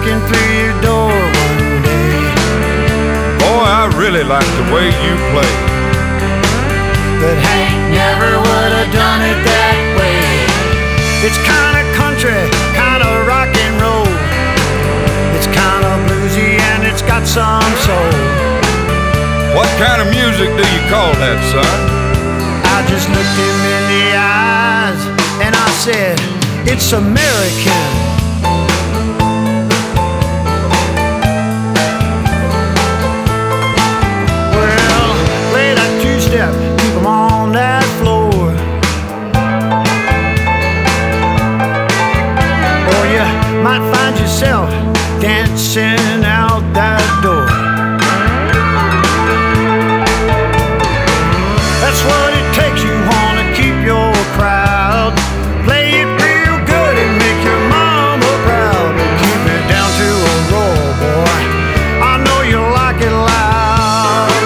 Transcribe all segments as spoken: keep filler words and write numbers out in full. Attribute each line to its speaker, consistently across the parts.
Speaker 1: walking through your door one day.
Speaker 2: Boy, I really like the way you play.
Speaker 1: But Hank never would have done it that way. It's kinda country, kinda rock and roll. It's kinda bluesy and it's got some soul.
Speaker 2: What kind of music do you call that, son?
Speaker 1: I just looked him in the eyes and I said, it's American. Well, play that two-step, keep 'em on that floor. Or you might find yourself dancing out that door. That's what it takes, you wanna keep your crowd. Play it real good and make your mama proud. But keep it down to a roll, boy, I know you like it loud.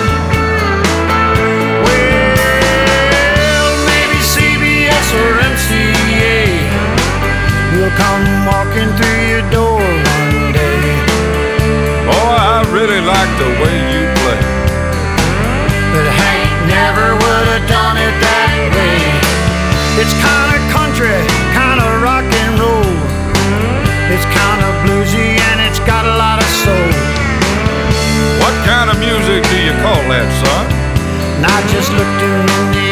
Speaker 1: Well, maybe C B S or M C A will come walking through your door one day.
Speaker 2: Boy, I really like the way you play.
Speaker 1: But Hank never would have done it that way. It's kinda country, kinda rock and roll. It's kinda bluesy and it's got a lot of soul.
Speaker 2: What kind of music do you call that, son?
Speaker 1: And I just looked him in the